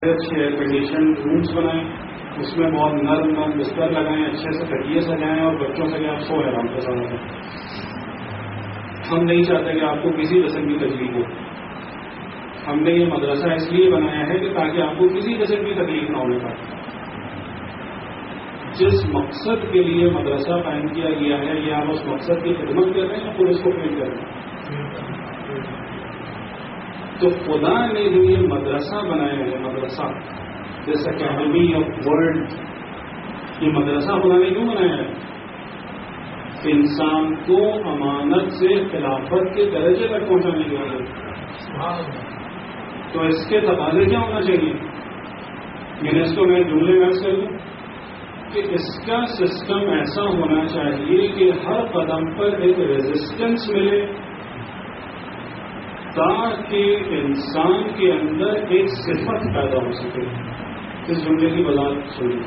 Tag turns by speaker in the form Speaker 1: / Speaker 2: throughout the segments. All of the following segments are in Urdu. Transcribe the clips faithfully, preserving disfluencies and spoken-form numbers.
Speaker 1: اچھے ایئر کنڈیشن رومس بنائیں، اس میں بہت نرم نرم بستر لگائیں، اچھے سے تکیے سجائیں اور بچوں سے کہ آپ سوئیں آرام کے ساتھ. ہم نہیں چاہتے کہ آپ کو کسی قسم کی تکلیف ہو. ہم نے یہ مدرسہ اس لیے بنایا ہے کہ تاکہ آپ کو کسی قسم کی تکلیف نہ ہونے پائے. جس مقصد کے لیے مدرسہ قائم کیا گیا ہے یہ آپ اس مقصد کی خدمت کر رہے ہیں یا پھر اس کو فیل کر رہے ہیں. تو خدا نے جو یہ مدرسہ بنایا ہے، مدرسہ دس اکیڈمی آف ورلڈ، یہ مدرسہ خدا نے کیوں بنایا ہے؟ انسان کو امانت سے خلافت کے درجے تک پہنچانے کے لیے. تو اس کے تقاضے کیا ہونا چاہیے؟ میں نے اس کو میں جملے میں کر دوں کہ اس کا سسٹم ایسا ہونا چاہیے کہ ہر قدم پر ایک ریزسٹنس ملے تاکہ انسان کے اندر ایک صفت پیدا ہو سکے. اس جملے کی وضاحت سنیے.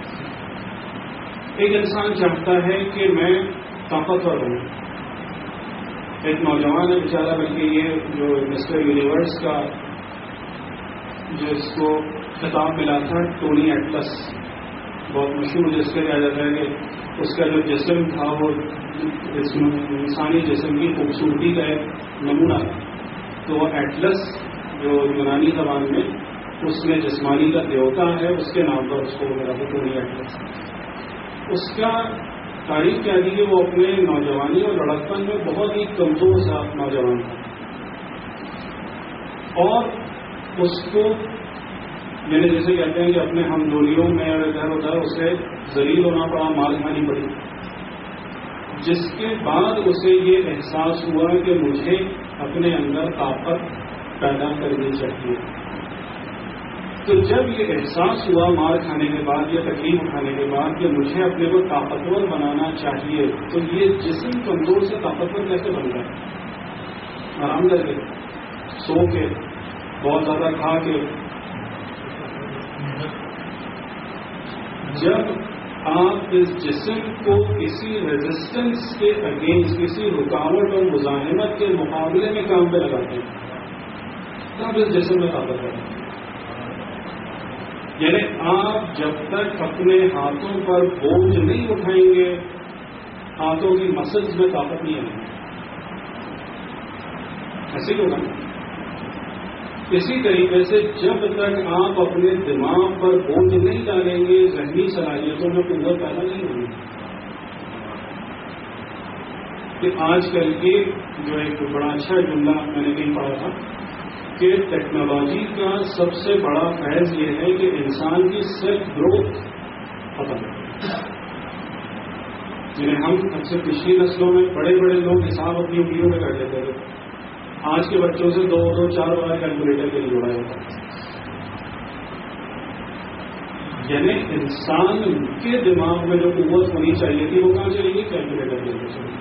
Speaker 1: ایک انسان چاہتا ہے کہ میں طاقتور ہوں. ایک نوجوان ہے بیچارہ، بلکہ یہ جو مسٹر یونیورس کا جو اس کو خطاب ملا تھا، ٹونی ایٹلس، بہت مشہور، جس سے کہا جاتا ہے کہ اس کا جو جسم تھا وہ انسانی جسم کی خوبصورتی کا ایک نمونہ تھا. تو وہ ایٹلس جو یونانی زبان میں اس میں جسمانی کا دیوتا ہے، اس کے نام پر اس کو ملا تھا ٹونی ایٹلس. اس کا تاریخ کیا تھی کہ وہ اپنے نوجوانی اور لڑکپن میں بہت ہی کمزور سا نوجوان تھا، اور اس کو یعنی جیسے کہتے ہیں کہ اپنے ہم ڈولیوں میں اور ادھر ادھر اسے ذلیل ہونا پڑا، مار کھانی پڑی، جس کے بعد اسے یہ احساس ہوا کہ مجھے اپنے اندر طاقت پیدا کرنی چاہیے. تو جب یہ احساس ہوا مار کھانے کے بعد یا تکلیف اٹھانے کے بعد کہ مجھے اپنے کو طاقتور بنانا چاہیے، تو یہ جسم کمزور سے طاقتور کیسے بن گیا؟ آرام کر کے، سو کے، بہت زیادہ کھا کے. جب آپ اس جسم کو کسی ریزسٹنس کے اگینسٹ، کسی رکاوٹ اور مزاحمت کے مقابلے میں کام پہ لگاتے ہیں، تب اس جسم میں طاقت ہے. یعنی آپ جب تک اپنے ہاتھوں پر بوجھ نہیں اٹھائیں گے، ہاتھوں کی مسلز میں طاقت نہیں آئے گی. ایسے ہی ہوگا. اسی طریقے سے جب تک آپ اپنے دماغ پر بوجھ نہیں ڈالیں گے، ذہنی صلاحیتوں میں قوت پیدا نہیں ہوگی. کہ آج کل کی جو ایک بڑا اچھا جملہ میں نے کہیں پڑھا تھا کہ ٹیکنالوجی کا سب سے بڑا فیض یہ ہے کہ انسان کی سیلف گروتھ ختم ہے. جنہیں ہم اکثر پچھلی نسلوں میں بڑے بڑے لوگ حساب اپنی انگلیوں میں کر لیتے تھے، آج کے بچوں سے دو دو چار بار کیلکولیٹر کے لیے جوڑا جاتا ہے. یعنی انسان کے دماغ میں جو قوت ہونی چاہیے تھی وہ کہاں چلے گی؟ کیلکولیٹر کے لیے چلے گی.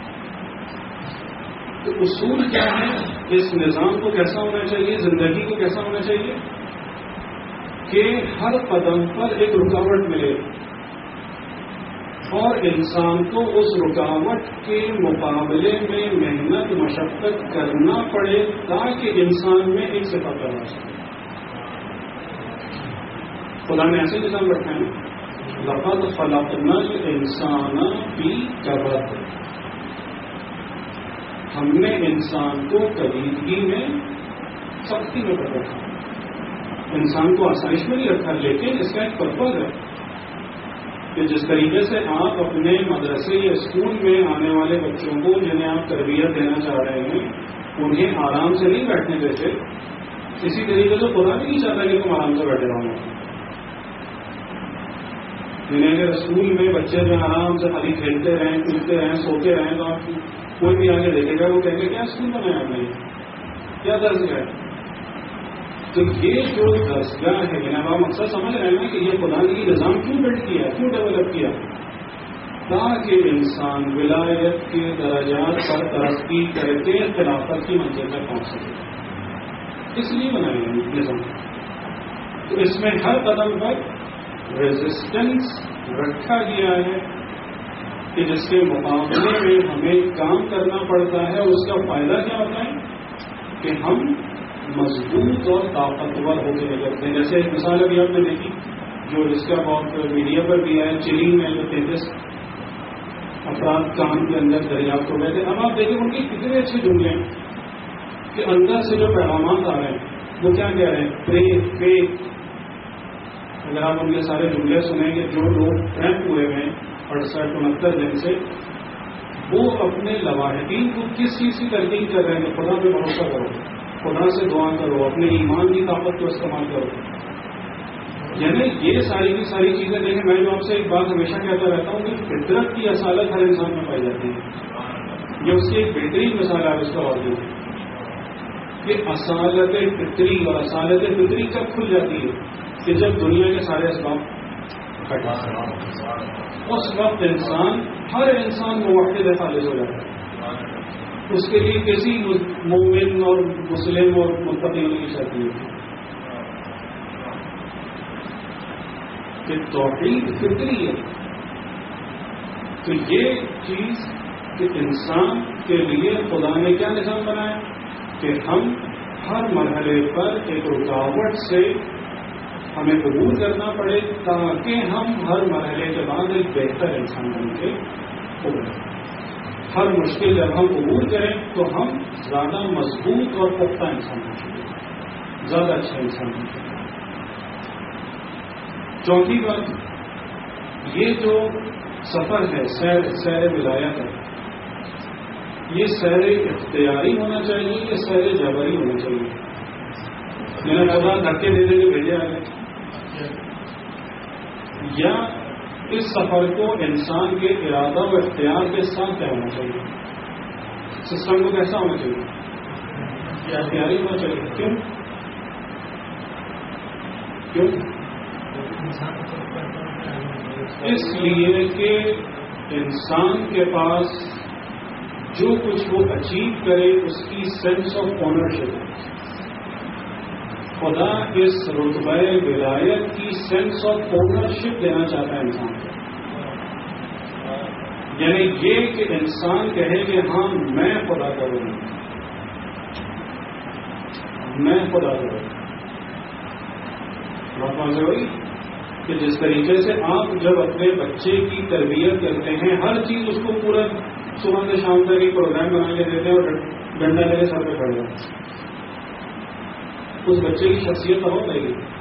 Speaker 1: تو اصول کیا ہے؟ اس نظام کو کیسا ہونا چاہیے، زندگی کو کیسا ہونا چاہیے کہ ہر قدم پر ایک رکاوٹ ملے اور انسان کو اس رکاوٹ کے مقابلے میں محنت مشقت کرنا پڑے تاکہ انسان میں ایک صفت پیدا سکے. خدا نے ایسے نظام رکھا ہے، لقد خلقنا الانسان فی کبد. ہم نے انسان کو کلیدگی میں، سختی میں کر رکھا. انسان کو آسائش میں نہیں رکھا، لیکن اس کا ایک پرپز ہے کہ جس طریقے سے آپ اپنے مدرسے یا اسکول میں آنے والے بچوں کو جنہیں آپ تربیت دینا چاہ رہے ہیں انہیں آرام سے نہیں بیٹھنے دیتے، اسی طریقے سے خدا بھی نہیں چاہتا کہ تم آرام سے بیٹھے رہو. جنہیں اگر اسکول میں بچے جو آرام سے خالی کھیلتے رہیں، کودتے رہیں، سوتے رہیں، تو آپ کوئی بھی آگے دیکھے گا وہ کہیں گے کیا اسکول بنایا آپ نے، کیا درس ہے. تو یہ جو درسگاہ ہے، جناب آپ مقصد سمجھ رہے ہیں کہ یہ خدا نے یہ نظام کیوں بلڈ کیا، کیوں ڈیولپ کیا؟ تاکہ انسان ولایت کے درجات پر ترقی کر کے خلافت کی منزل تک پہنچ سکے. اس لیے بنایا گیا نظام. تو اس میں ہر قدم پر ریزسٹنس رکھا گیا ہے کہ جس کے مقابلے میں ہمیں کام کرنا پڑتا ہے. اس کا فائدہ کیا ہوتا ہے کہ ہم مضبوط اور طاقتور ہو کے نکلتے ہیں. جیسے ایک مثال ابھی آپ نے دیکھی جو جس کا بہت میڈیا پر بھی ہے, چلی میں جو تینتیس افراد کام کے اندر دریافت ہو گئے تھے. اب آپ دیکھیں ان کے کتنے اچھے جملے ہیں کہ اندر سے جو پیغامات آ رہے ہیں وہ کیا کہہ رہے ہیں, پرے فیتھ. اگر آپ ان کے سارے جملے سنیں گے, جو لوگ ٹریپ ہوئے ہیں اڑسٹھ انہتر دن سے, وہ اپنے لواحقین کو کس چیز کی ترکیب کر رہے ہیں کہ خدا پہ بھروسہ کرو, خدا سے دعا کرو, اپنے ایمان کی طاقت کو استعمال کرو. یعنی یہ ساری کی ساری چیزیں دیکھیں. میں جو آپ سے ایک بات ہمیشہ کہتا رہتا ہوں کہ فطرت کی اصالت ہر انسان میں پائی جاتی ہے. یہ اس کی ایک بہترین مثال آپ اس کا اور دیں کہ اصالت فطری اور اصالت فطری کب کھل جاتی ہے کہ جب دنیا کے سارے اسباب اس وقت انسان ہر انسان موحد خالص ہو جاتا ہے. اس کے لیے کسی مومن اور مسلم اور متقی ہونے کی شرط نہیں ہوتی کہ توحید فطری ہے. تو یہ چیز کہ انسان کے لیے خدا نے کیا نظام بنایا کہ ہم ہر مرحلے پر ایک رکاوٹ سے ہمیں قبول کرنا پڑے تاکہ ہم ہر مرحلے کے بعد ایک بہتر انسان بن کے ابھریں. ہر مشکل جب ہم قبول کریں تو ہم زیادہ مضبوط اور پختہ انسان بن سکیں, زیادہ اچھے انسان بن سکیں. چوتھی بات, یہ جو سفر ہے سیر سیر ولایت ہے, یہ سیر اختیاری ہونا چاہیے یا سیر جبری ہونا چاہیے؟ میں نے خدا دھکے دے دے کے بھیجے آ گئے, یا اس سفر کو انسان کے ارادہ و اختیار کے ساتھ کیا ہونا چاہیے؟ سسٹم کو کیسا ہونا چاہیے؟ اختیاری ہونا چاہیے. کیوں کیوں اس لیے کہ انسان کے پاس جو کچھ وہ اچیو کرے اس کی سینس آف آنرشپ ہے. خدا اس رتبہ ولایت کی سینس آف آنرشپ دینا چاہتا ہے انسان کو. یعنی یہ کہ انسان کہے کہ ہاں میں خدا کروں گا, میں خدا کروں گا. بات واضح ہوئی کہ جس طریقے سے آپ جب اپنے بچے کی تربیت کرتے ہیں, ہر چیز اس کو پورا صبح سے شام تک ایک پروگرام بنا کے دیتے ہیں اور ڈنڈا لے کے سر پہ کھڑے ہیں, اس بچے کی شخصیت تو ہو گئی.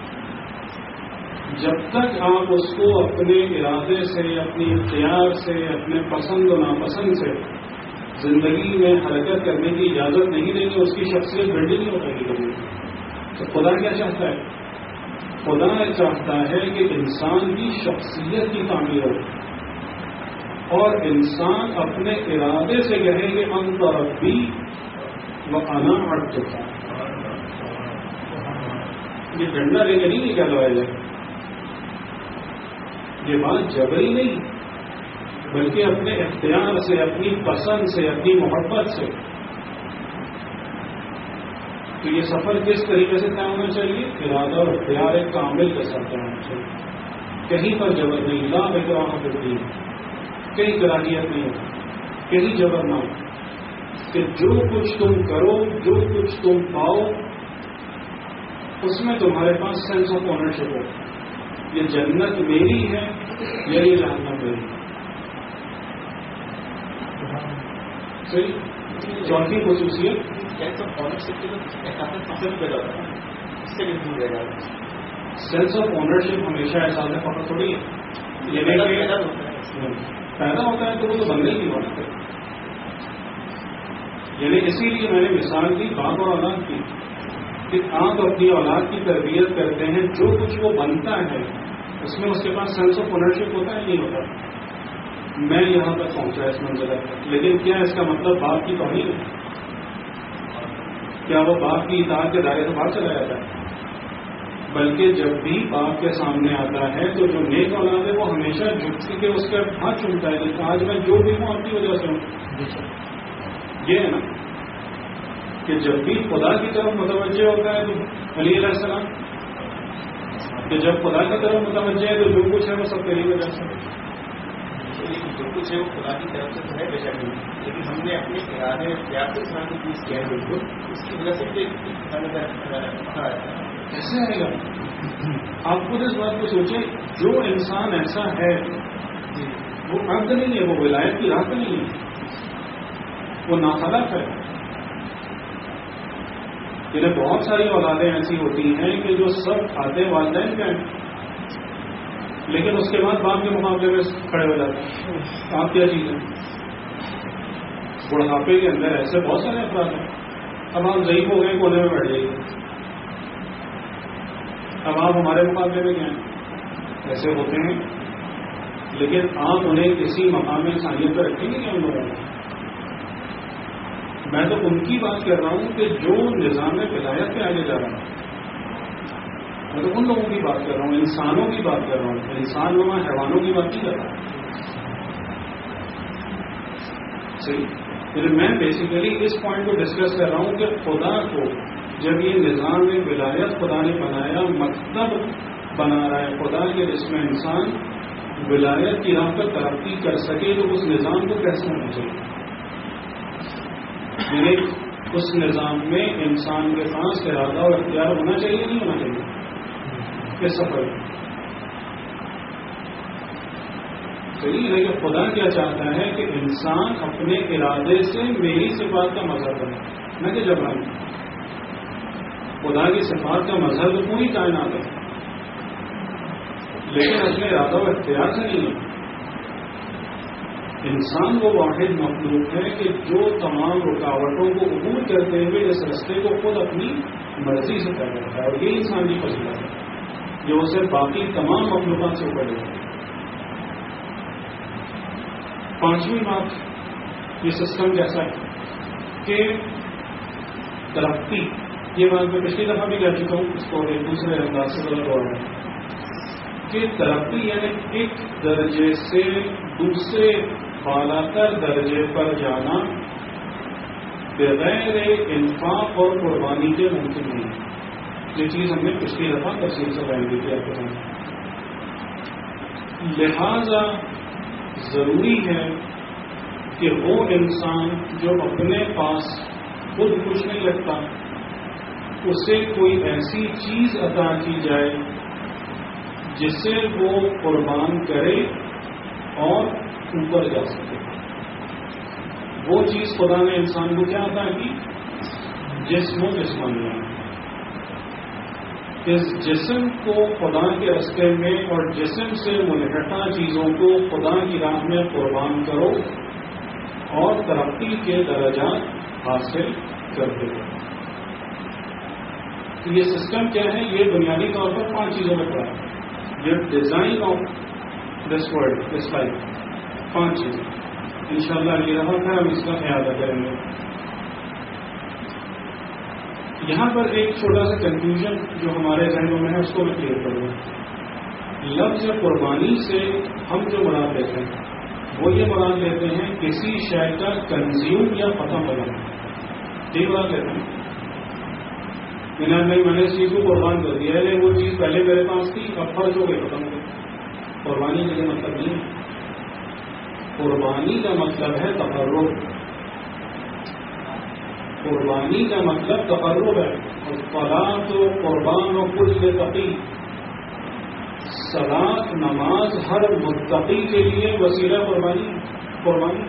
Speaker 1: جب تک آپ اس کو اپنے ارادے سے, اپنی اختیار سے, اپنے پسند و ناپسند سے زندگی میں حرکت کرنے کی اجازت نہیں دیں گے, اس کی شخصیت بلڈ نہیں ہو پائے گی کبھی. تو خدا کیا چاہتا ہے؟ خدا چاہتا ہے کہ انسان کی شخصیت کی تعمیر ہو اور انسان اپنے ارادے سے کہے کہ انت ربی و انا عبدک. یہ ڈنڈا لے کے نہیں یہ کیا لگایا جائے, یہ بات جبری نہیں بلکہ اپنے اختیار سے, اپنی پسند سے, اپنی محبت سے. تو یہ سفر کس طریقے سے طے ہونا چاہیے؟ ارادہ اور اختیار ایک کامل کے ساتھ طے ہونا چاہیے. کہیں پر جبر نہیں, لا اکراہ فی الدین, کہیں کراہیت نہیں ہو, کہیں جبر نہ ہو کہ جو کچھ تم کرو, جو کچھ تم پاؤ, اس میں تمہارے پاس سینس آف آنرشپ ہو. یہ جنت میری ہے یا یہ جہنم میری ہے. صحیح. چوتھی خصوصیت سینس آف آنرشپ ہمیشہ احساس فخر تھوڑی ہے. یہ پیدا ہوتا ہے تو وہ تو بندے کی بات ہے. یعنی اسی لیے میں نے مثال دی باپ اور اولاد کی کہ آپ اپنی اولاد کی تربیت کرتے ہیں, جو کچھ وہ بنتا ہے اس میں اس کے پاس سینس آف آنرشپ ہوتا ہے نہیں ہوتا. میں یہاں تک پہنچا اس منزل تک, لیکن کیا اس کا مطلب باپ کی توہین ہے؟ کیا وہ باپ کی اطاعت کے دائرے سے باہر چلا جاتا ہے؟ بلکہ جب بھی باپ کے سامنے آتا ہے تو جو نیک اولاد ہے وہ ہمیشہ جھک کے اس کا ہاتھ چومتا ہے کہ آج میں جو بھی ہوں آپ کی وجہ سے ہوں. یہ ہے نا کہ جب بھی خدا کی طرف متوجہ ہوتا ہے تو علی علیہ السلام کہ جب خدا کی طرف متوجہ ہے تو جو کچھ ہے وہ سب تیری وجہ سے.
Speaker 2: جو کچھ ہے وہ خدا کی طرف سے تو ہے بے شک، لیکن ہم نے اپنے ارادے میں پیار سے انسان کو چیز کیا ہے بالکل، اس کی وجہ سے
Speaker 1: کیسے آئے گا؟ آپ خود اس بات کو سوچیں، جو انسان ایسا ہے وہ عبد نہیں ہے، وہ ولایت کی راہ نہیں ہے، وہ ناخلق ہے. انہیں بہت ساری اولادیں ایسی ہوتی ہیں کہ جو سب کھاتے والدین کا ہیں، لیکن اس کے بعد باپ کے مقابلے میں کھڑے ہو جاتے ہیں. آپ کیا چیز ہے؟ بڑھاپے کے اندر ایسے بہت سارے افراد ہیں. اب آپ ضعیف ہو گئے، کونے میں بیٹھ جائیے. اب آپ ہمارے مقابلے میں کیا ہیں؟ ایسے ہوتے ہیں، لیکن آپ انہیں کسی مقام میں انسانیت پہ رکھیں گے کیا ان لوگوں کو؟ میں تو ان کی بات کر رہا ہوں کہ جو نظام ولایت پہ آگے جا رہا ہوں. میں تو ان لوگوں کی بات کر رہا ہوں، انسانوں کی بات کر رہا ہوں. انسان نما حیوانوں کی بات نہیں کر رہا. صحیح. پھر میں بیسیکلی اس پوائنٹ کو ڈسکس کر رہا ہوں کہ خدا کو جب یہ نظام ولایت خدا نے بنایا، مکتب بنا رہا ہے خدا کے جس میں انسان ولایت کی راہ پر ترقی کر سکے، تو اس نظام کو کیسے ہونا چاہیے؟ یعنی اس نظام میں انسان کے پاس ارادہ اور اختیار ہونا چاہیے نہیں ہونا چاہیے اس سفر میں؟ صحیح ہے کہ خدا کیا چاہتا ہے کہ انسان اپنے ارادے سے میری صفات کا مظہر بنے، نہ کہ جبرانی. خدا کی صفات کا مظہر تو پوری کائنات ہے، لیکن اپنے ارادہ و اختیار سے نہیں ہے. انسان وہ واحد مخلوق ہے کہ جو تمام رکاوٹوں کو عبور کرتے ہوئے اس رستے کو خود اپنی مرضی سے طے کرتا ہے، اور یہ انسان کی فضیلت ہے جو اسے باقی تمام مخلوقات سے اوپر ہے. پانچویں بات، یہ سسٹم کیسا ہے کہ ترقی، یہ بات میں پچھلی دفعہ بھی کہہ چکا ہوں، اس کو ایک دوسرے انداز سے غلط ہو رہا ہے کہ ترقی یعنی ایک درجے سے دوسرے بالا تر درجے پر جانا بغیر انفاق اور قربانی کے ممکن نہیں ہے. یہ چیز ہم نے پچھلی دفعہ تفصیل سے بیان کی تھی آپ کے سامنے. لہذا ضروری ہے کہ وہ انسان جو اپنے پاس خود کچھ نہیں رکھتا، اسے کوئی ایسی چیز عطا کی جائے جسے وہ قربان کرے اور اوپر جا سکے. وہ چیز خدا نے انسان کو کیا عطا کی؟ جسم و جسمانیت. اس جسم کو خدا کے راستے میں اور جسم سے منحطہ چیزوں کو خدا کی راہ میں قربان کرو اور ترقی کے درجات حاصل کرتے ہو. تو یہ سسٹم کیا ہے؟ یہ بنیادی طور پر پانچ چیزوں میں پڑا ہے. یہ design of this world, this life, پانچ چیزیں انشاءاللہ اگلی دفعہ ہے ہم اس کا خیال کریں گے. یہاں پر ایک چھوٹا سا کنفیوژن جو ہمارے ذہنوں میں ہے اس کو میں کلیئر کروں. لفظ قربانی سے ہم جو مراد لیتے ہیں وہ یہ مراد لیتے ہیں کسی شے کا کنزیوم یا ختم بنانا. یہ مراد لیتے ہیں نہیں میں نے اس چیز کو قربان کر دیا ہے، وہ چیز پہلے میرے پاس تھی اب فرض ہو گئی ختم ہو گئی. قربانی کا یہ مطلب نہیں ہے. قربانی کا مطلب ہے تقرب. قربانی کا مطلب تقرب ہے. اور صلاۃ و قربان و کل تقی، صلاۃ نماز ہر متقی کے لیے وسیلہ قربانی. قربانی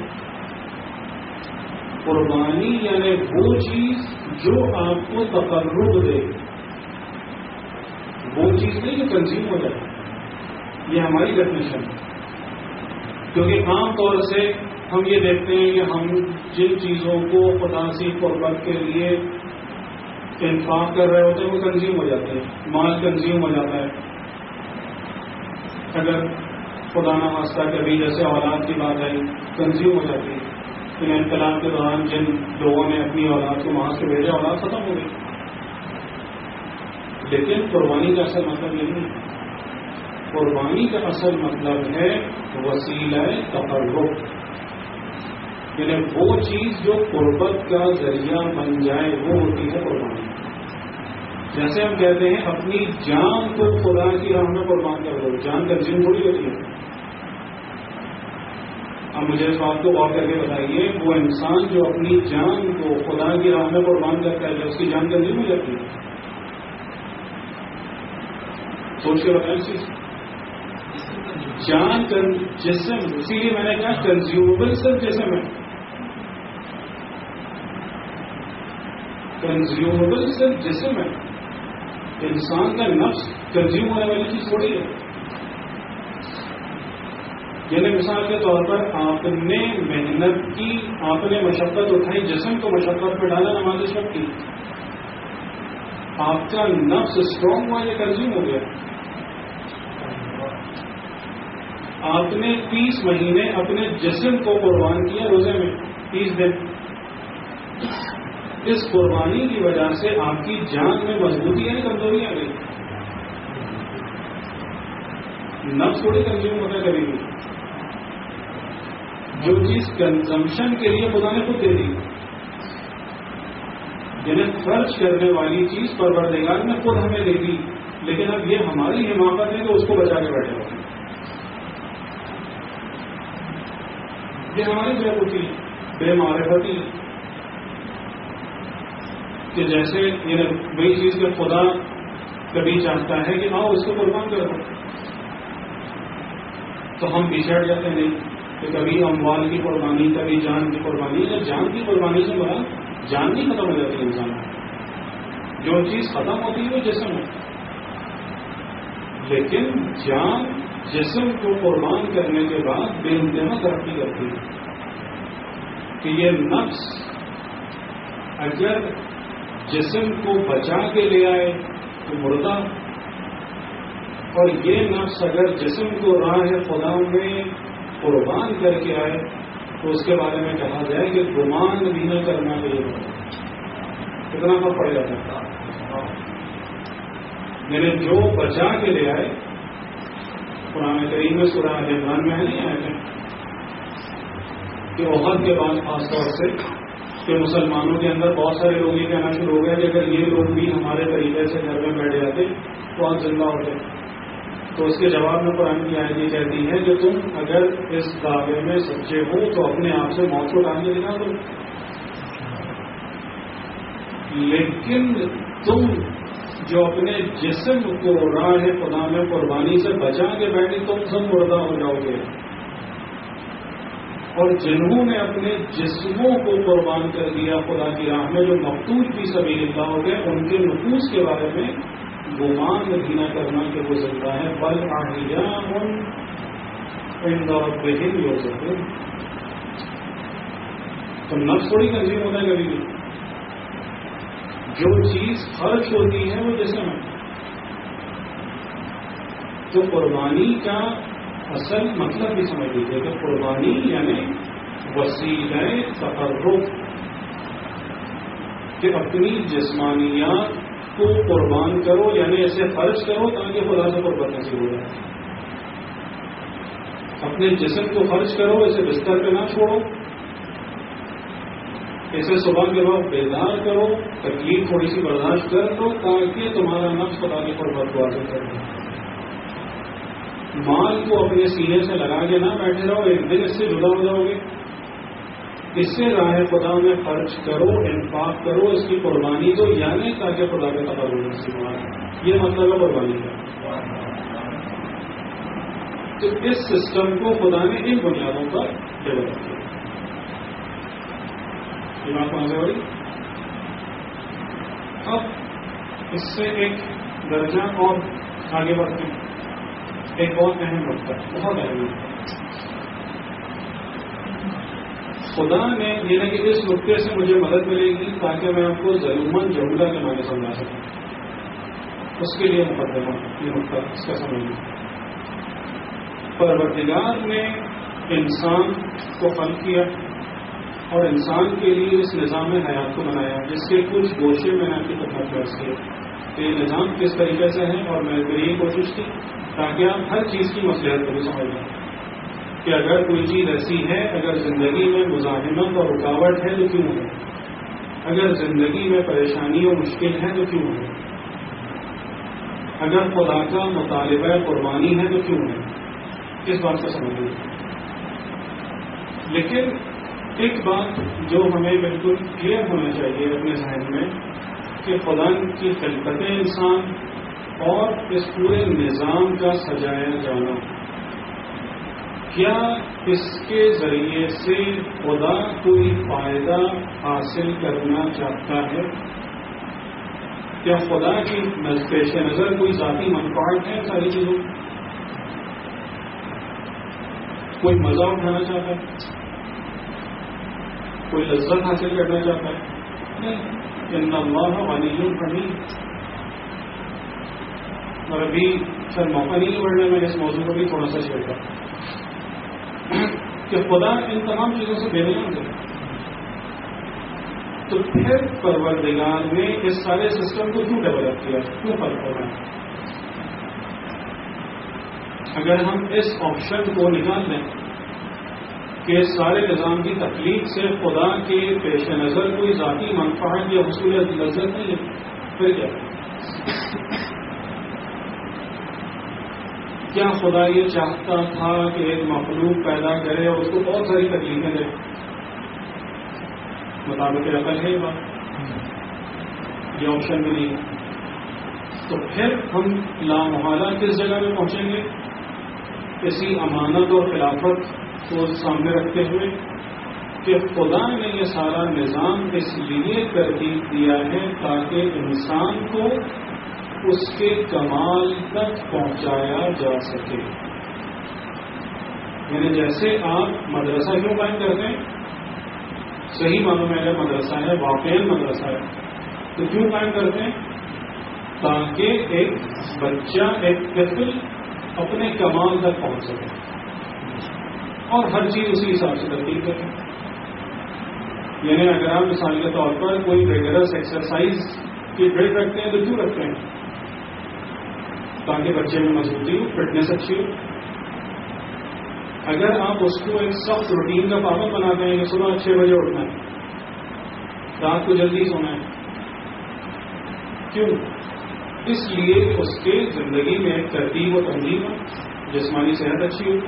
Speaker 1: قربانی یعنی وہ چیز جو آپ کو تقرب دے، وہ چیز نہیں جو کنزیوم ہو جائے. یہ ہماری ڈیفینیشن ہے. کیونکہ عام طور سے ہم یہ دیکھتے ہیں کہ ہم جن چیزوں کو خدا سی قربت کے لیے انفاق کر رہے ہوتے ہیں وہ کنزیوم ہو جاتے ہیں. مال کنزیوم ہو جاتا ہے. اگر خدا نہ خواستہ کبھی جیسے اولاد کی بات آئی کنزیوم ہو جاتی ہے. ان انقلاب کے دوران جن لوگوں نے اپنی اولاد کو وہاں سے بھیجا اولاد ختم ہو گئی. لیکن قربانی کا اصل مطلب یہ نہیں. قربانی کا اصل مطلب ہے وسیلہ تقرب، یعنی وہ چیز جو قربت کا ذریعہ بن جائے وہ ہوتی ہے قربانی. جیسے ہم کہتے ہیں اپنی جان کو خدا کی راہ میں قربان کر دو، جان کنزیوم تھوڑی ہوتی ہے. اب مجھے اس بات کو غور کر کے بتائیے، وہ انسان جو اپنی جان کو خدا کی راہ میں قربان کرتا ہے، جو اس کی جان کنزیوم ہو جاتی ہے، سوچ کے بتائیں اس چیز جان کر جسم، اسی لیے میں نے کہا کنزیومبل صرف جسم ہے، کنزیومبل صرف جسم ہے، انسان کا نفس کنزیوم ہونے والی چیز تھوڑی ہے۔ یعنی مثال کے طور پر آپ نے محنت کی، آپ نے مشقت اٹھائی، جسم کو مشقت پہ ڈالا، نماز شب کی، آپ کا نفس اسٹرانگ ہوا، یہ کنزیوم ہو گیا۔ آپ نے تیس مہینے اپنے جسم کو قربان کیا روزے میں، تیس دن، اس قربانی کی وجہ سے آپ کی جان میں مضبوطی ہے، کمزوری آ گئی۔ نفس تھوڑی کنزیوم ہوتا ہے کبھی بھی، جو چیز کنزمپشن کے لیے خدا نے خود دے دی، یعنی خرچ کرنے والی چیز پروردگار نے خود ہمیں دے دی، لیکن اب یہ ہماری حماقت ہے کہ اس کو بچا کے بیٹھے ہوئے، یہ ہماری بے ہوتی بے معرفتی کہ جیسے یہ وہی چیز کہ خدا کبھی چاہتا ہے کہ آؤ اس کو قربان کر دو، تو ہم پیچھے ہٹ جاتے ہیں، نہیں کہ کبھی اموال کی قربانی، کبھی جان کی قربانی، یا جان کی قربانی سے مراد جان نہیں ختم ہو جاتی ہے انسان کی، جو چیز ختم ہوتی ہے وہ جسم ہے، لیکن جان جسم کو قربان کرنے کے بعد بے انتہا ترقی کرتی ہے کہ یہ نفس اگر جسم کو بچا کے لے آئے تو مردہ، اور یہ نفس اگر جسم کو راہ خدا میں قربان کر کے آئے تو اس کے بارے میں کہا جائے کہ گمان بھی نہ کرنا چاہیے، کتنا فرق پڑ جاتا ہے۔ یعنی جو بچا کے لے آئے، قرآن کریم میں سورہ آل عمران میں نہیں آئے تھے کہ احد کے بعد خاص طور سے کہ مسلمانوں کے اندر بہت سارے لوگ یہ کہنا شروع ہو گئے کہ اگر یہ لوگ بھی ہمارے طریقے سے گھر میں بیٹھ جاتے تو آج زندہ ہو گئے، تو اس کے جواب میں قرآن کی آیت یہ کہتی ہے کہ تم اگر اس دعوے میں سچے ہو تو اپنے آپ سے موت کو ڈال کے دکھا دو، لیکن تم جو اپنے جسم کو راہ خدا میں قربانی سے بچا کے بیٹھے تم سب مردہ ہو جاؤ گے، اور جنہوں نے اپنے جسموں کو قربان کر دیا خدا کی راہ میں، جو مقتول فی سبیل اللہ ہو گئے، ان کے نفوس کے بارے میں گمان بھی نہ کرنا کہ وہ زندہ ہے، بل احیاء عند ربہم یرزقون۔ تو نفس تھوڑی کنزیوم ہوتا ہے کبھی بھی، جو چیز خرچ ہوتی ہے وہ جسم ہے۔ تو قربانی کا اصل مطلب بھی سمجھ لیجیے کہ قربانی یعنی وسیلہ تقرب، کہ اپنی جسمانیات کو قربان کرو، یعنی اسے خرچ کرو تاکہ خدا سے قربت نصیب ہو جائے۔ اپنے جسم کو خرچ کرو، اسے بستر پہ نہ چھوڑو، اسے صبح کے وقت بیدار کرو، تکلیف تھوڑی سی برداشت کر لو تاکہ تمہارا نفس خدا کی قربت کو حاصل کر لے۔ مال کو اپنے سینے سے لگا کے نہ بیٹھے رہو، ایک دن اس سے جدا ہو جاؤ گے، اس سے راہ خدا میں خرچ کرو، انفاق کرو، اس کی قربانی دو، یعنی تاکہ خدا کے تقرب نصیب ہو جائے۔ یہ مطلب ہے قربانی کا۔ تو اس سسٹم کو خدا نے ان بنیادوں پر ڈیولپ کیا۔ یہ بات کہاں سے ہو رہی؟ اب اس سے ایک درجہ اور آگے بڑھتے ہیں، ایک بہت اہم نقطہ، بہت اہم نقطہ۔ خدا نے یہ نہیں کہ اس نقطے سے مجھے مدد ملے گی تاکہ میں آپ کو ضرورمند جملہ کے معنی سمجھا سکوں، اس کے لیے مقدمہ یہ نقطہ اس کا سمجھنا۔ پروردگار نے انسان کو خلق کیا اور انسان کے لیے اس نظام حیات کو بنایا، جس کے کچھ گوشے میں نے آپ کی خدمت میں عرض کیے کہ یہ نظام کس طریقے سے ہے، اور میں نے یہ کوشش کی تاکہ آپ ہر چیز کی مصلحت کو بھی سمجھ لیں کہ اگر کوئی چیز ایسی ہے، اگر زندگی میں مزاحمت اور رکاوٹ ہے تو کیوں ہے، اگر زندگی میں پریشانی اور مشکل ہے تو کیوں ہے، اگر خدا کا مطالبہ قربانی ہے تو کیوں ہے، اس بات کو سمجھ لیں۔ لیکن ایک بات جو ہمیں بالکل کلیئر ہونا چاہیے اپنے ذہن میں کہ خدا کی خلقت انسان اور اس پورے نظام کا سجایا جانا، کیا اس کے ذریعے سے خدا کوئی فائدہ حاصل کرنا چاہتا ہے؟ کیا خدا کی پیش نظر کوئی ذاتی منفعت ہے ساری چیزوں؟ کوئی مزہ اٹھانا چاہتا ہے؟ کوئی لذت حاصل کرنا چاہتا ہے؟ نہیں، ان اللہ غنی حمید۔ اور ابھی سر موقع نہیں بڑھنے میں اس موضوع کو بھی تھوڑا سا چھیڑ گا کہ خدا ان تمام چیزوں سے بے نیاز ہے، تو پھر پروردگار نے اس سارے سسٹم کو کیوں ڈیولپ کیا، کیوں فرق ہو رہا ہے؟ اگر ہم اس آپشن کو نکال دیں کہ اس سارے نظام کی تخلیق سے خدا کے پیش نظر کوئی ذاتی منفعت یا حصول لذت نہیں ہے، پھر کیا کیا خدا یہ چاہتا تھا کہ ایک مخلوق پیدا کرے اور اس کو بہت ساری تکلیفیں دے؟ مطابق عقل ہے یہ بات، یہ آپشن بھی نہیں۔ تو پھر ہم لامحالہ کس جگہ میں پہنچیں گے؟ اسی امانت اور خلافت کو سامنے رکھتے ہوئے کہ خدا نے یہ سارا نظام اس لیے ترتیب دیا ہے تاکہ انسان کو اس کے کمال تک پہنچایا جا سکے۔ یعنی جیسے آپ مدرسہ کیوں قائم کرتے ہیں؟ صحیح معنوں میں اگر مدرسہ ہے، واقعی مدرسہ ہے، تو کیوں قائم کرتے ہیں؟ تاکہ ایک بچہ، ایک طفل اپنے کمال تک پہنچ سکے اور ہر چیز اسی حساب سے ترتیب کرے۔ یعنی اگر آپ مثال کے طور پر کوئی ریگولر ایکسرسائز کی ڈرل رکھتے ہیں تو کیوں رکھتے ہیں؟ تاکہ بچے میں مضبوطی ہو، فٹنس اچھی ہو۔ اگر آپ اس کو ایک سخت روٹین کا پابند بناتے ہیں کہ صبح چھ بجے اٹھنا ہے، رات کو جلدی سونا ہے، کیوں؟ اس لیے اس کے زندگی میں ایک ترتیب و تنظیم ہو، جسمانی صحت اچھی ہو۔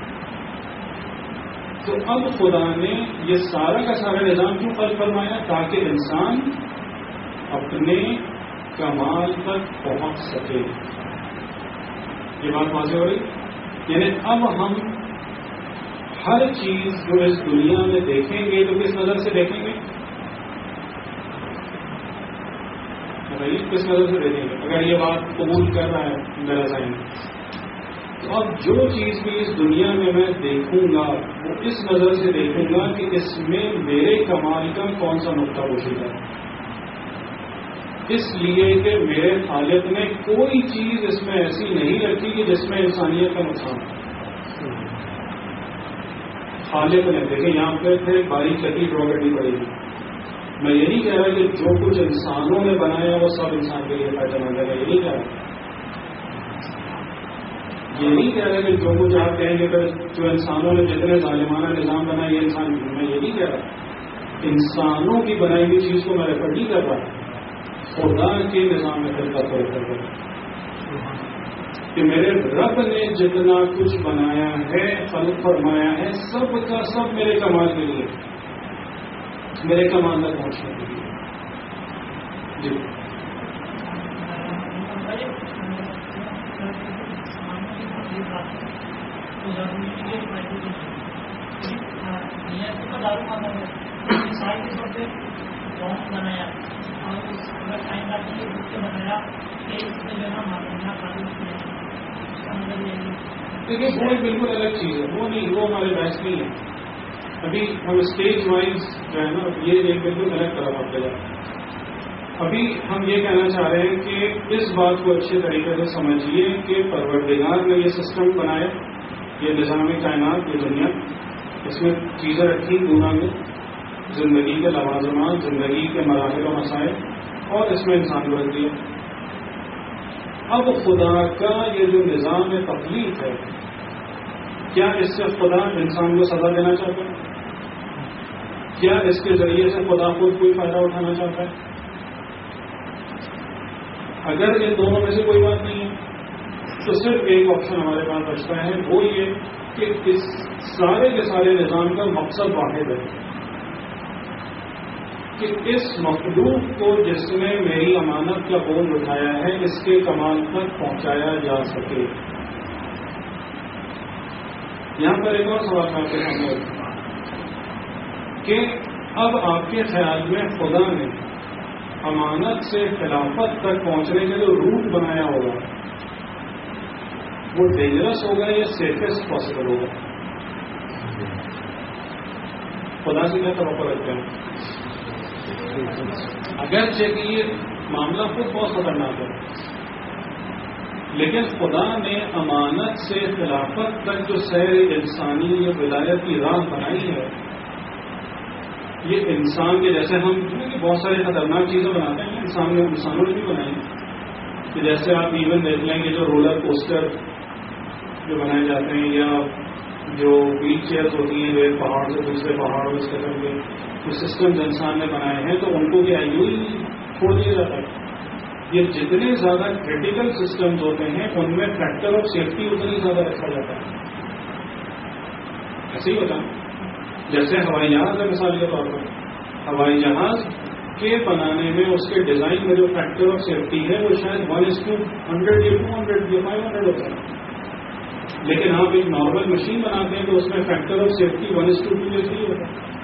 Speaker 1: تو اب خدا نے یہ سارا کا سارا نظام کیوں خلق فرمایا؟ تاکہ انسان اپنے کمال تک پہنچ سکے۔ یہ بات واضح ہو رہی؟ یعنی اب ہم ہر چیز جو اس دنیا میں دیکھیں گے تو کس نظر سے دیکھیں گے؟ بتائیے کس نظر سے دیکھیں گے؟ اگر یہ بات قبول کر رہا ہے میرا ذہن، تو اب جو چیز بھی اس دنیا میں میں دیکھوں گا وہ اس نظر سے دیکھوں گا کہ اس میں میرے کمال کا کون سا نقطہ پوشیدہ ہے، اس لیے کہ میرے خالق نے کوئی چیز اس میں ایسی نہیں رکھی کہ جس میں انسانیت کا نقصان ہے۔ خالق نے، دیکھیں یہاں پہ پھر باریک چکی ڈرا کرنی پڑے گی۔ میں یہ نہیں کہہ رہا کہ جو کچھ انسانوں نے بنایا وہ سب انسان کے لیے فائدہ مند ہے، یہ نہیں کہہ رہا یہ نہیں کہہ رہا کہ جو کچھ آپ کہیں گے کہ جو انسانوں نے جتنے ظالمانہ نظام بنایا یہ انسان، میں یہ نہیں کہہ رہا۔ انسانوں کی بنائی ہوئی چیز کو میں ریفر نہیں کر رہا، خدا کے نظام میں خلقت کو ریفر کر رہا کہ میرے رب نے جتنا کچھ بنایا ہے، خلق فرمایا ہے، سب کا سب میرے کمال کے لیے، میرے کمال تک پہنچنے کے لیے۔ جی
Speaker 3: بنایا
Speaker 1: دیکھیے وہ ایک بالکل الگ چیز ہے، وہ نہیں، وہ ہمارے بحث نہیں ہے۔ ابھی ہم اسٹیج وائز جو ہے نا یہ ایک بالکل الگ طرف آپ چلا۔ ابھی ہم یہ کہنا چاہ رہے ہیں کہ اس بات کو اچھے طریقے سے سمجھیے کہ پروردگار نے یہ سسٹم بنایا، یہ نظام کائنات، یہ دنیا، اس میں چیزیں رکھی گناگو، زندگی کے لوازمات، زندگی کے مراحل و مسائل، اور اس میں انسان کو رکھ دیا۔ اب خدا کا یہ جو نظام تخلیق ہے، کیا اس سے خدا انسان کو سزا دینا چاہتا ہے؟ کیا اس کے ذریعے سے خدا خود کوئی فائدہ اٹھانا چاہتا ہے؟ اگر ان دونوں میں سے کوئی بات نہیں ہے تو صرف ایک آپشن ہمارے پاس بچتا ہے، وہ یہ کہ اس سارے کے سارے نظام کا مقصد واحد ہے کہ اس مخلوق کو جس نے میری امانت کا بوجھ اٹھایا ہے اس کے کمال تک پہنچایا جا سکے. یہاں پر ایک اور سوال آپ کے سامنے کہ اب آپ کے خیال میں خدا نے امانت سے خلافت تک پہنچنے کے جو روٹ بنایا ہوگا وہ ڈینجرس ہوگا یا سیفسٹ پاسبل ہوگا؟ خدا سے کیا توقع رکھتے ہیں؟ اگرچہ کہ یہ معاملہ خود بہت خطرناک ہے، لیکن خدا نے امانت سے خلافت تک جو سیر انسانی یا ولایت کی راہ بنائی ہے، یہ انسان کے جیسے ہم بہت ساری خطرناک چیزیں بناتے ہیں، انسان نے انسانوں نے بھی بنائی کہ جیسے آپ ایون دیکھ لیں گے جو رولر کوسٹر جو بنائے جاتے ہیں یا جو ویل چیئرز ہوتی ہیں جو ایک پہاڑ سے دوسرے پہاڑ اس قسم کے جو سسٹمز انسان نے بنائے ہیں تو ان کو کیا یوں ہی چھوڑ دیا جاتا ہے. یہ جتنے زیادہ کریٹیکل سسٹمز ہوتے ہیں ان میں فیکٹر آف سیفٹی اتنی زیادہ رکھا جاتا ہے. ایسے ہی ہوتا ہے جیسے ہوائی جہاز ہے، مثال کے طور پر ہوائی جہاز کے بنانے میں اس کے ڈیزائن میں جو فیکٹر آف سیفٹی ہے وہ شاید ون از ٹو ہنڈریڈ یا ٹو ہنڈریڈ یا فائیو ہنڈریڈ ہوتا ہے، لیکن آپ ایک نارمل مشین بناتے ہیں تو اس میں factor of safety one is to two two three ہوتا ہے،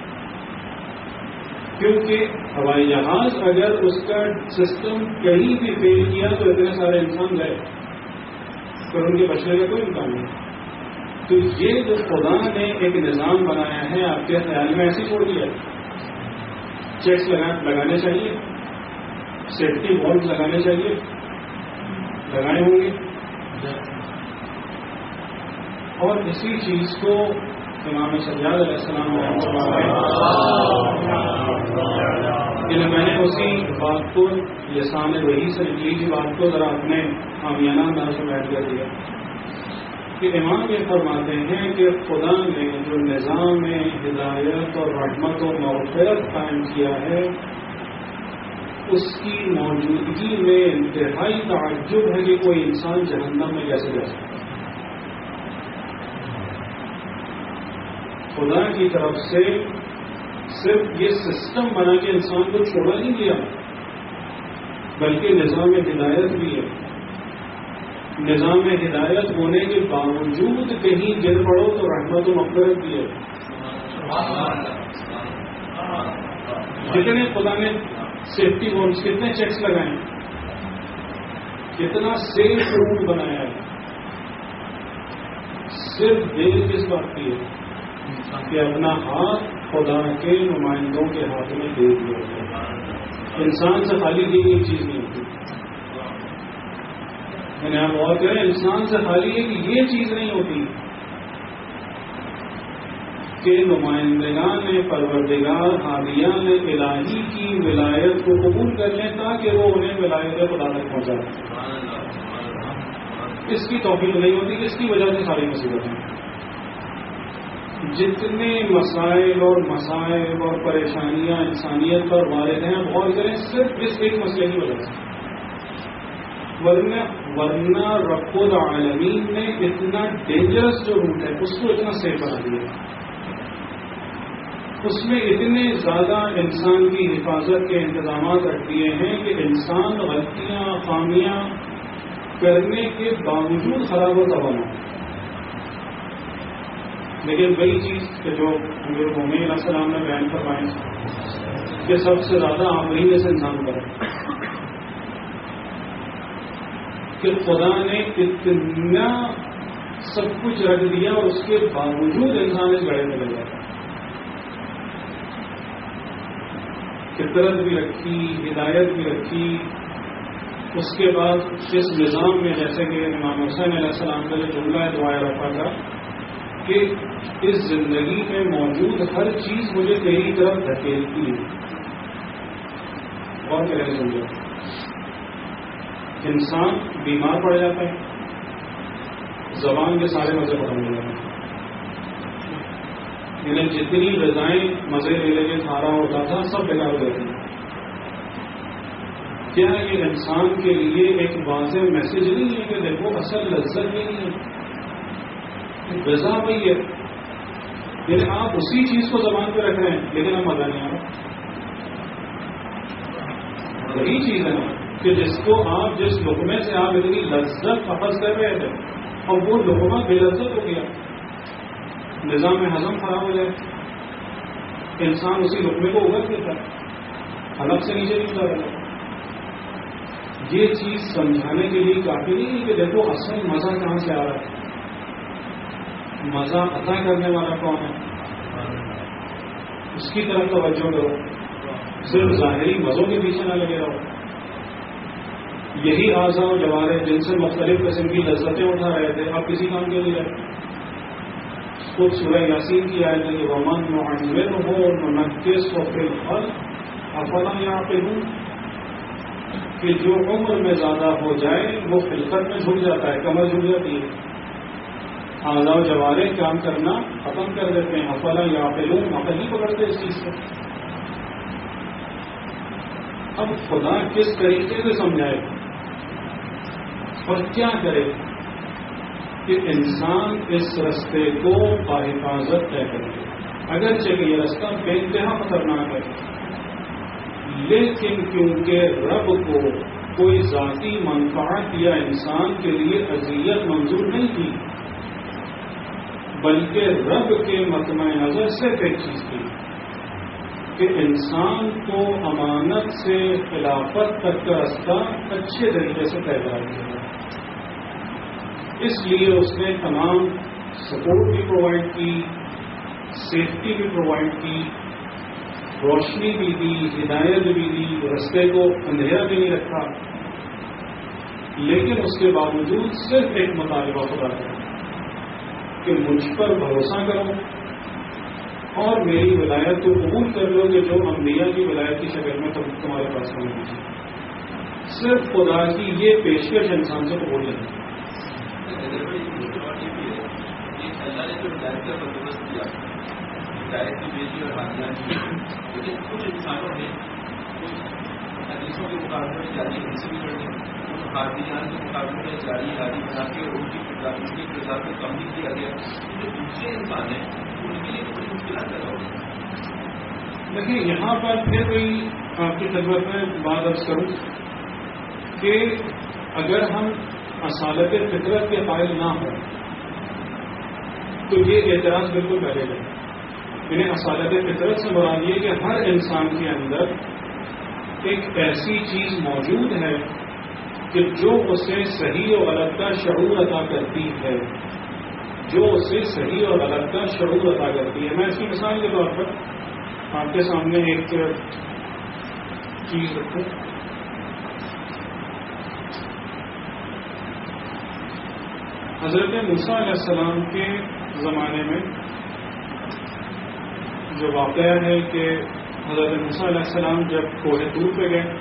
Speaker 1: کیونکہ ہوائی جہاز اگر اس کا سسٹم کہیں بھی فیل کیا تو اتنے سارے انسان گئے، پھر ان کے بچنے کا کوئی امکان نہیں. تو یہ جو خدا نے ایک نظام بنایا ہے آپ کے خیال میں ایسے چھوڑ دیا؟ چیکس لگانے چاہیے، سیفٹی والز لگانے چاہیے، لگائے ہوں گے. اور اسی چیز کو امام سجاد علیہ السلام نے میں نے اسی بات کو لسان وحی سے نکلی تھی بات کو ذرا اپنے عامیانہ انداز میں ایڈ کر دیا کہ امام یہ فرماتے ہیں کہ خدا نے جو نظام میں ہدایت اور رحمت اور مغفرت قائم کیا ہے اس کی موجودگی میں انتہائی تعجب ہے کہ کوئی انسان جہنم میں کیسے جا سکتا ہے. خدا کی طرف سے صرف یہ سسٹم بنا کے انسان کو چھوڑا نہیں دیا بلکہ نظام ہدایت بھی ہے. نظام ہدایت ہونے کے باوجود کہیں گر پڑو تو رحمت و مغفرت بھی ہے. جتنے خدا نے سیفٹی بونس کتنے چیکس لگائے، کتنا سیف روٹ بنایا ہے. صرف دیر کس بات کی ہے کہ اپنا ہاتھ خدا کے نمائندوں کے ہاتھ میں دے دیا. انسان سے خالی دی گئی چیز نہیں ہوتی. میں نے آپ غور کریں انسان سے خالی ہے کہ یہ چیز نہیں ہوتی کہ نمائندگان پروردگار حامیان الہی کی ولایت کو قبول کر لیں تاکہ وہ انہیں ولایت خدا تک پہنچائے. اس کی توفیق نہیں ہوتی کہ اس کی وجہ سے ساری مصیبتیں. جتنے مسائل اور مسائل اور پریشانیاں انسانیت پر وارد ہیں غور کریں صرف اس ایک مسئلے کی وجہ سے. ورنہ ورنہ رب العالمین نے اتنا ڈینجرس جو روٹ ہے اس کو اتنا سیف بنا دیا. اس میں اتنے زیادہ انسان کی حفاظت کے انتظامات رکھ دیے ہیں کہ انسان غلطیاں خامیاں کرنے کے باوجود خراب و تباہ ہو. لیکن وہی چیز کہ جو امیر المومنین علیہ السلام نے بیان فرمائے کہ سب سے زیادہ آمرین سے انسان کرے کہ خدا نے اتنا سب کچھ رکھ دیا اور اس کے باوجود انسان اس گڑھے میں لگ جاتا. فطرت بھی رکھی، ہدایت بھی رکھی، اس کے بعد اس نظام میں جیسے کہ امام حسین علیہ السلام کا جو جملہ ہے دعائے رفع کا کہ اس زندگی میں موجود ہر چیز مجھے تیری طرف دھکیلتی ہے. اور کہنے سمجھو انسان بیمار پڑ جاتا ہے، زبان کے سارے مزے ختم ہو جاتے ہیں. یعنی جتنی غذائیں مزے لے لے کے کھا رہا ہوتا تھا سب بیکار ہو جاتی ہیں. کیا یہ انسان کے لیے ایک واضح میسج نہیں ہے کہ دیکھو اصل لذت نہیں ہے، غذا وہی ہے، یعنی آپ اسی چیز کو زبان پہ رکھ رہے ہیں لیکن اب مزہ نہیں آ رہا. وہی چیز ہے نا کہ جس کو آپ جس لقمے سے آپ اتنی لذت حفظ کر رہے تھے اور وہ لقمہ بے لذت ہو گیا، نظام ہضم خراب ہو جائے، انسان اسی لقمے کو اگل دیتا ہے، حلق سے نیچے نہیں اتر رہا. یہ چیز سمجھانے کے لیے کافی نہیں ہے کہ دیکھو اصل مزہ کہاں سے آ رہا ہے، مزہ عطا کرنے والا کون ہے، اس کی طرف توجہ کرو، صرف ظاہری مزوں کے پیچھے نہ لگے رہو. یہی اعضاء و جوارح جن سے مختلف قسم کی لذتیں اٹھا رہے تھے اب کسی کام کے لیے خود سورہ یاسین کی آیت ہے کہ ومن نعمرہ ننکسہ فی الخلق افلا یعقلون، کہ جو عمر میں زیادہ ہو جائے وہ خلقت میں جھک جاتا ہے، کمر جھک جاتی ہے، اعضاء و جوارح کام کرنا ختم کر دیتے ہیں. افلا یعقلون، عقل نہیں پکڑتے اس چیز کو. اب خدا کس طریقے سے سمجھائے اور کیا کرے کہ انسان اس رستے کو باحفاظت طے کرے. اگرچہ کہ یہ رستہ بے انتہا خطرناک ہے، لیکن کیونکہ رب کو کوئی ذاتی منفعت یا انسان کے لیے اذیت منظور نہیں تھی، بلکہ رب کے مطمع نظر صرف ایک چیز تھی کہ انسان کو امانت سے خلافت تک کا رستہ اچھے طریقے سے طے کرا دیا. اس لیے اس نے تمام سپورٹ بھی پرووائڈ کی، سیفٹی بھی پرووائڈ کی، روشنی بھی دی، ہدایت بھی دی، رستے کو اندھیرا بھی نہیں رکھا. لیکن اس کے باوجود صرف ایک مطالبہ خدا کرا کہ مجھ پر بھروسہ کرو اور میری ولایت کو قبول کر لو کہ جو انبیاء کی ولایت کی شکل میں تمہارے پاس ہونے دیجیے. صرف خدا کی یہ پیشکش انسان سے قبول نہیں.
Speaker 2: اللہ نے جو ہدایت کا بندوبست کیا، ہدایت کی بیٹی اور حاضرہ کی، لیکن کچھ انسانوں نے کچھ حدیثوں کے مقابلے میں جاری حصے بھی کر دی، کچھ حاضران کے مقابلے میں جاری حادی بنا کے ان کی ان کی کردار کو کم نہیں کیا گیا. جو دوسرے انسان ہیں ان کے لیے تو بڑی مشکلات پیدا ہوگی.
Speaker 1: دیکھیں یہاں پر پھر کوئی آپ کی خدمت میں بات عرض کروں کہ اگر ہم اصالت فطرت کے قائل نہ ہوں تو یہ اعتراض بالکل پہلے گا. انہیں اصالت فطرت سے مراد یہ کہ ہر انسان کے اندر ایک ایسی چیز موجود ہے کہ جو اسے صحیح اور غلط کا شعور عطا کرتی ہے، جو اسے صحیح اور غلط کا شعور عطا کرتی ہے. میں اس کی مثال کے طور پر آپ کے سامنے ایک چیز رکھوں. حضرت موسیٰ علیہ السلام کے زمانے میں جو واقعہ ہے کہ حضرت موسیٰ علیہ السلام جب کوہ طور پہ گئے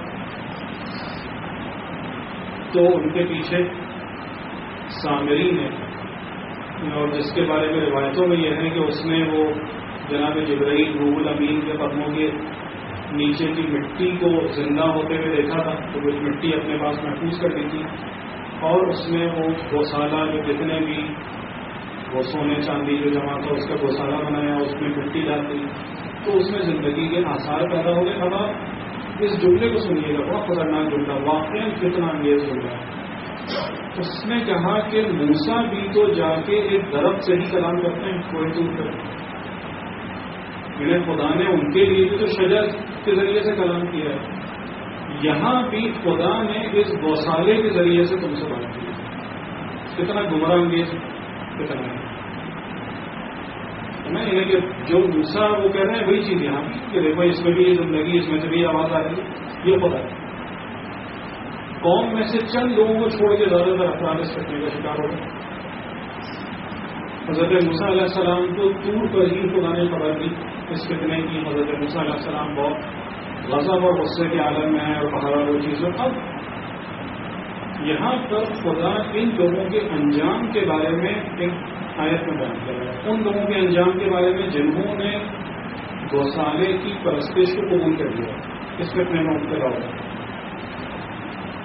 Speaker 1: تو ان کے پیچھے سامری نے، اور جس کے بارے میں روایتوں میں یہ ہے کہ اس نے وہ جناب جبرائیل روح الامین کے قدموں کے نیچے کی مٹی کو زندہ ہوتے ہوئے دیکھا تھا، تو وہ مٹی اپنے پاس محفوظ کر دی تھی اور اس میں وہ گوشالہ جو جتنے بھی وہ سونے چاندی جو جمع تھا اس کا گوشالہ بنایا، اس میں مٹی ڈال دی تو اس میں زندگی کے آثار پیدا ہو گئے. اب اس جملے کو سنیے گا، بہت خطرناک جملہ، واقعی کتنا انگیز جملہ ہے. اس نے کہا کہ موسیٰ بھی تو جا کے ایک درخت سے ہی کلام کرتے ہیں کوئی دور کر، یعنی خدا نے ان کے لیے بھی تو شجر کے ذریعے سے کلام کیا ہے، یہاں بھی خدا نے اس گوشالے کے ذریعے سے تم سے بات کی. کتنا گمراہ انگیز کتنا ہے نہیں، کہ جو موسیٰ وہ کہہ رہے ہیں وہی چیز یہاں کہ دیکھو اس میں بھی یہ زندگی، اس میں سے بھی آواز آ رہی ہے. یہ خدا ہے. قوم میں سے چند لوگوں کو چھوڑ کے زیادہ تر افراد اس فتنے کا شکار ہو گئے. حضرت موسیٰ علیہ السلام کو طور پر ہی خدا نے خبر دی اس فتنے کی. حضرت موسیٰ علیہ السلام بہت غضب اور غصے کے عالم میں ہے اور بہرحال وہ چیزیں. اب یہاں پر خدا ان لوگوں کے انجام کے بارے میں ایک آیت میں بیان کر رہا ہے، ان لوگوں کے انجام کے بارے میں جنہوں نے گوشالے کی پرستش کو قبول کر دیا، اس فتنے میں مبتلا ہوا.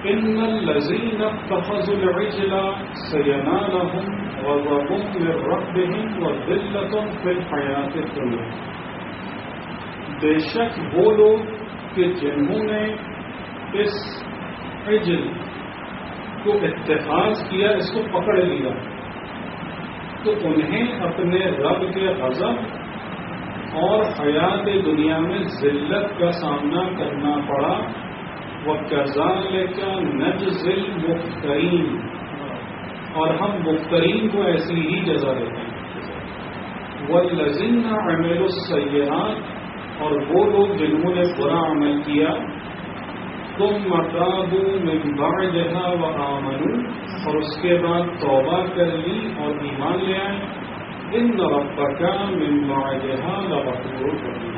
Speaker 1: ان الذین اتخذوا العجل سینالہم غضب من ربہم وذلۃ فی الحیاۃ الدنیا. بے شک وہ لوگ کہ جنہوں نے اس عجل کو اتخاذ کیا، اس کو پکڑ لیا، تو انہیں اپنے رب کے غضب اور حیات دنیا میں ذلت کا سامنا کرنا پڑا. وَكَذَلِكَ نَجْزِي الْمُفْتَرِينَ، اور ہم مفترین کو ایسی ہی جزا دیتے ہیں. وَالَّذِينَ عَمِلُوا السَّيِّئَاتِ، اور وہ لوگ جنہوں نے برا عمل کیا، ثُمَّ تَابُوا مِن بَعْدِهَا وَآمَنُوا، اور اس کے بعد توبہ کر لی اور ایمان لے آئے، إِنَّ رَبَّكَ مِن بَعْدِهَا لَغَفُورٌ رَحِيمٌ.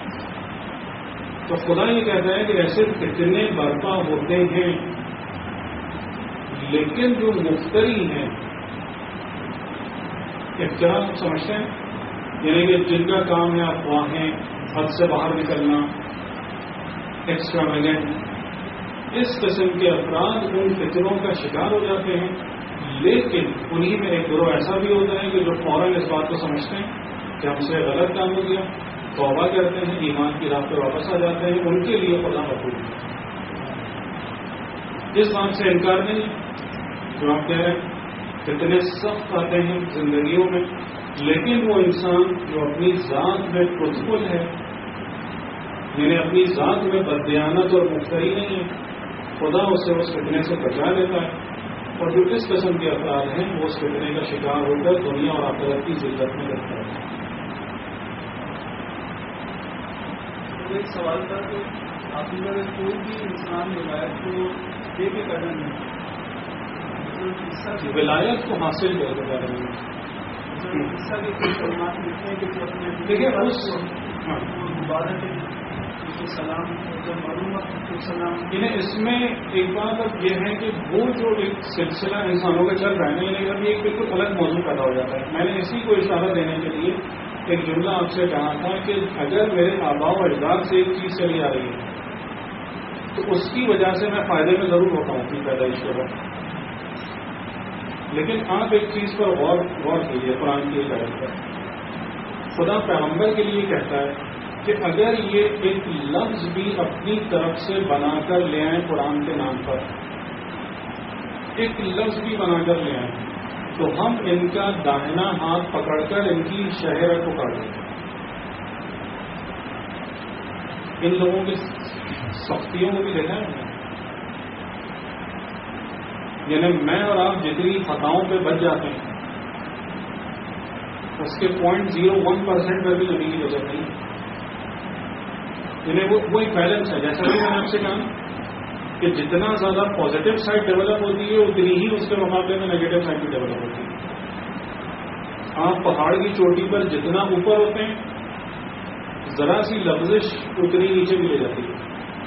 Speaker 1: تو خدا یہ کہتا ہے کہ ایسے کتنے برپا ہوتے ہیں، لیکن جو مفتری ہیں، کیا سمجھتے ہیں؟ یعنی کہ جن کا کام ہے افواہیں، حد سے باہر نکلنا، ایکسٹراویگنٹ، اس قسم کے افراد ان فطروں کا شکار ہو جاتے ہیں. لیکن انہی میں ایک گروہ ایسا بھی ہوتا ہے کہ جو فوراً اس بات کو سمجھتے ہیں کہ ہم سے غلط کام ہو گیا، توبہ کرتے ہیں، ایمان کی راہ پہ واپس آ جاتے ہیں. ان کے لیے خدا غفور ہے. اس بات سے انکار نہیں جو آپ کہہ رہے ہیں، کتنے سخت آتے ہیں زندگیوں میں، لیکن وہ انسان جو اپنی ذات میں پرتفل ہے، یعنی اپنی ذات میں بددیانت اور مفتری نہیں ہے، خدا اسے اس فتنے سے بچا لیتا ہے. اور جو اس قسم کے افراد ہیں وہ اس فتنے کا شکار ہو کر دنیا اور آخرت کی ذلت میں رہتا ہے.
Speaker 2: ایک سوال تھا کہ آپ نے اگر کوئی بھی انسان ولایت کو دے کے کرنا نہیں،
Speaker 1: ولایت کو حاصل کر کے کرنا نہیں،
Speaker 2: حصہ کے کچھ کلمات لکھتے ہیں کہ جو اپنے
Speaker 1: دیکھیے اس
Speaker 2: مبارک سلام معلومات سلام،
Speaker 1: انہیں اس میں ایک بات اب یہ ہے کہ وہ جو ایک سلسلہ انسانوں کا چل رہا ہے، لیکن اب یہ ایک بالکل الگ موضوع پیدا ہو جاتا ہے. میں نے اسی کو اشارہ دینے کے لیے ایک جملہ آپ سے کہا تھا کہ اگر میرے آباء و اجداد سے ایک چیز چلی آ رہی ہے تو اس کی وجہ سے میں فائدے میں ضرور ہوتا ہوں اپنی پیدائش کے وقت. لیکن آپ ایک چیز پر غور غور کیجیے قرآن کی ہدایت پر. خدا پیغمبر کے لیے کہتا ہے کہ اگر یہ ایک لفظ بھی اپنی طرف سے بنا کر لے آئیں قرآن کے نام پر، ایک لفظ بھی بنا کر لے آئیں، تو ہم ان کا داہنا ہاتھ پکڑ کر ان کی شہرت کو کاٹ دیں. ان لوگوں کی سختیوں کو بھی دیکھا ہے. یعنی میں اور آپ جتنی خطاؤں پہ بچ جاتے ہیں اس کے پوائنٹ زیرو ون پرسینٹ پر بھی نبی کی وجہ نہیں. یعنی وہ ایک بیلنس ہے. جیسا کہ میں نے آپ سے کہا کہ جتنا زیادہ پازیٹو سائڈ ڈیولپ ہوتی ہے اتنی ہی اس کے مقابلے میں نیگیٹو سائڈ بھی ڈیولپ ہوتی ہے. آپ پہاڑ کی چوٹی پر جتنا اوپر ہوتے ہیں ذرا سی لفزش اتنی نیچے بھی لے جاتی ہے.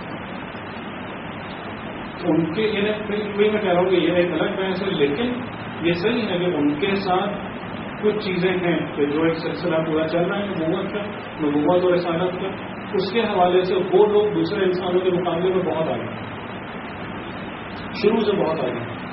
Speaker 1: ان کے وہی میں کہہ رہا ہوں کہ یہ ایک الگ بحث ہے، لیکن یہ صحیح ہے کہ ان کے ساتھ کچھ چیزیں ہیں کہ جو ایک سلسلہ پورا چل رہا ہے نبوت کا، نبوت اور رسالت کا، اس کے حوالے سے وہ لوگ دوسرے انسانوں کے مقابلے میں بہت آگے ہیں، شروع سے بہت آگے ہیں،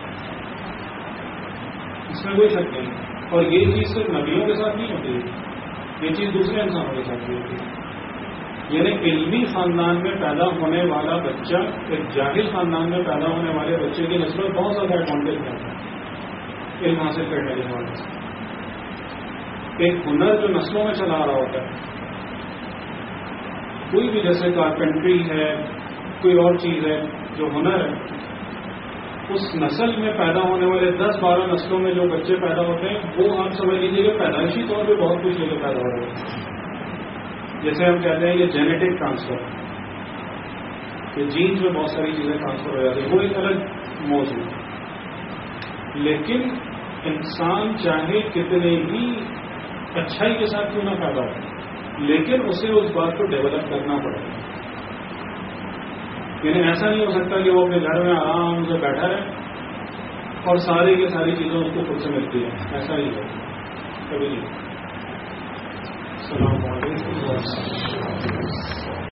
Speaker 1: اس میں کوئی شک نہیں. اور یہ چیز صرف نبیوں کے ساتھ نہیں ہوتی ہے، یہ چیز دوسرے انسانوں کے ساتھ بھی ہوتی ہے. یعنی علمی خاندان میں پیدا ہونے والا بچہ ایک جاہل خاندان میں پیدا ہونے والے بچے کی نسبت بہت زیادہ ایڈوانٹیج کرتا ہے علم حاصل کرنے کے حوالے سے. ایک ہنر جو نسلوں میں چلا رہا ہوتا ہے، کوئی بھی جیسے کارپینٹری ہے، کوئی اور چیز ہے جو ہنر ہے، اس نسل میں پیدا ہونے والے دس بارہ نسلوں میں جو بچے پیدا ہوتے ہیں وہ آپ سمجھ لیجیے کہ پیدائشی طور پہ بہت کچھ لے کے پیدا ہو رہے ہیں. جیسے ہم کہتے ہیں یہ جینیٹک ٹرانسفر، کہ جینز میں بہت ساری چیزیں ٹرانسفر ہو جاتی ہیں، وہ ایک الگ موضوع ہے. لیکن انسان چاہے کتنے ہی اچھائی کے ساتھ کیوں نہ پیدا ہو، لیکن اسے اس بات کو ڈیولپ کرنا پڑے گا. یعنی ایسا نہیں ہو سکتا کہ وہ اپنے گھر میں آرام سے بیٹھا رہے اور ساری کی ساری چیزیں اس کو خود سے ملتی ہیں. ایسا ہی ہے کبھی نہیں. السلام علیکم.